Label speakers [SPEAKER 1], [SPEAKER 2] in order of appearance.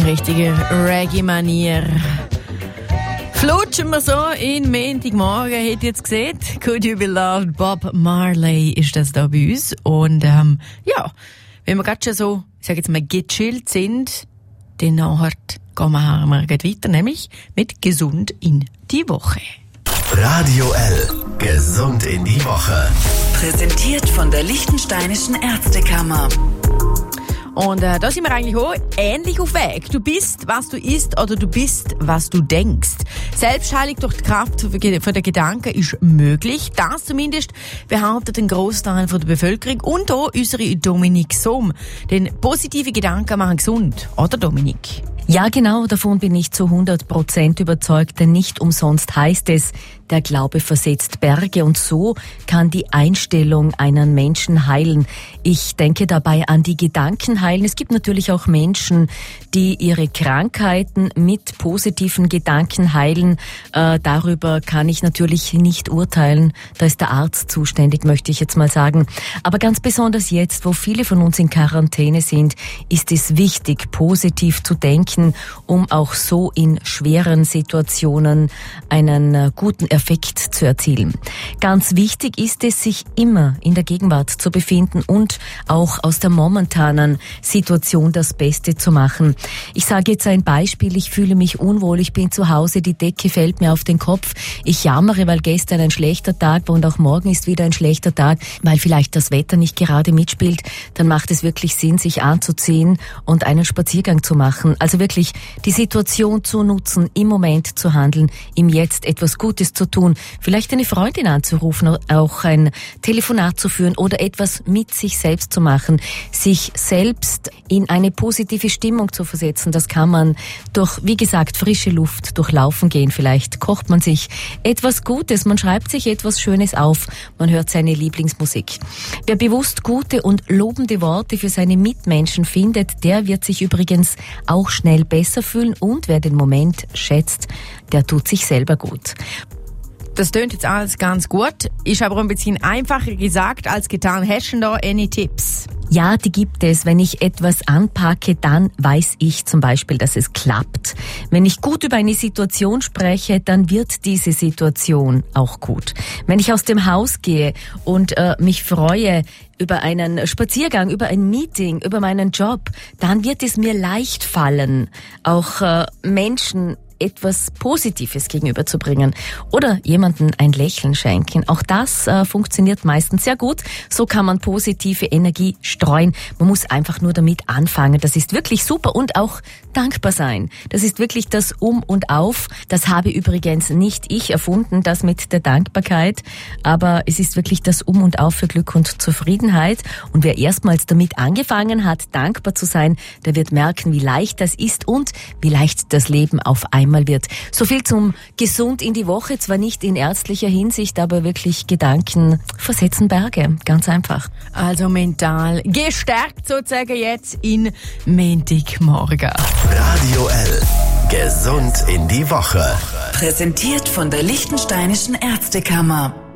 [SPEAKER 1] richtige Reggae-Manier. Flutschen wir so in Montagmorgen, hätte ich jetzt gesehen. Could You Be Loved? Bob Marley ist das da bei uns. Und ja, wenn wir gerade schon so, ich sage jetzt mal, gechillt sind, dann nachher gehen wir weiter, nämlich mit Gesund in die Woche.
[SPEAKER 2] Radio L. Gesund in die Woche.
[SPEAKER 3] Präsentiert von der Liechtensteinischen Ärztekammer.
[SPEAKER 1] Und da sind wir eigentlich auch ähnlich auf Weg. Du bist, was du isst, oder du bist, was du denkst. Selbstheilung durch die Kraft von der Gedanken ist möglich. Das zumindest behauptet ein Großteil von der Bevölkerung und auch unsere Dominik Somm. Denn positive Gedanken machen gesund, oder Dominik?
[SPEAKER 4] Ja, genau, davon bin ich zu 100% überzeugt, denn nicht umsonst heißt es, der Glaube versetzt Berge, und so kann die Einstellung einen Menschen heilen. Ich denke dabei an die Gedanken heilen. Es gibt natürlich auch Menschen, die ihre Krankheiten mit positiven Gedanken heilen. Darüber kann ich natürlich nicht urteilen. Da ist der Arzt zuständig, möchte ich jetzt mal sagen. Aber ganz besonders jetzt, wo viele von uns in Quarantäne sind, ist es wichtig, positiv zu denken, um auch so in schweren Situationen einen guten Effekt zu erzielen. Ganz wichtig ist es, sich immer in der Gegenwart zu befinden und auch aus der momentanen Situation das Beste zu machen. Ich sage jetzt ein Beispiel: Ich fühle mich unwohl, ich bin zu Hause, die Decke fällt mir auf den Kopf, ich jammere, weil gestern ein schlechter Tag war und auch morgen ist wieder ein schlechter Tag, weil vielleicht das Wetter nicht gerade mitspielt. Dann macht es wirklich Sinn, sich anzuziehen und einen Spaziergang zu machen. Also wirklich die Situation zu nutzen, im Moment zu handeln, im Jetzt etwas Gutes zu tun, vielleicht eine Freundin anzurufen, auch ein Telefonat zu führen oder etwas mit sich selbst zu machen, sich selbst in eine positive Stimmung zu versetzen. Das kann man durch, wie gesagt, frische Luft, durch Laufen gehen. Vielleicht kocht man sich etwas Gutes, man schreibt sich etwas Schönes auf, man hört seine Lieblingsmusik. Wer bewusst gute und lobende Worte für seine Mitmenschen findet, der wird sich übrigens auch schnell besser fühlen, und wer den Moment schätzt, der tut sich selber gut.
[SPEAKER 1] Das tönt jetzt alles ganz gut, ist aber ein bisschen einfacher gesagt als getan. Hast du da any Tipps?
[SPEAKER 4] Ja, die gibt es. Wenn ich etwas anpacke, dann weiß ich zum Beispiel, dass es klappt. Wenn ich gut über eine Situation spreche, dann wird diese Situation auch gut. Wenn ich aus dem Haus gehe und mich freue über einen Spaziergang, über ein Meeting, über meinen Job, dann wird es mir leicht fallen, auch Menschen etwas Positives gegenüberzubringen oder jemandem ein Lächeln schenken. Auch das funktioniert meistens sehr gut. So kann man positive Energie streuen. Man muss einfach nur damit anfangen. Das ist wirklich super. Und auch dankbar sein. Das ist wirklich das Um und Auf. Das habe übrigens nicht ich erfunden, das mit der Dankbarkeit. Aber es ist wirklich das Um und Auf für Glück und Zufriedenheit. Und wer erstmals damit angefangen hat, dankbar zu sein, der wird merken, wie leicht das ist und wie leicht das Leben auf einmal wird. So viel zum Gesund in die Woche, zwar nicht in ärztlicher Hinsicht, aber wirklich Gedanken versetzen Berge, ganz einfach.
[SPEAKER 1] Also mental gestärkt sozusagen jetzt in Montagmorgen.
[SPEAKER 2] Radio L. Gesund in die Woche.
[SPEAKER 3] Präsentiert von der Liechtensteinischen Ärztekammer.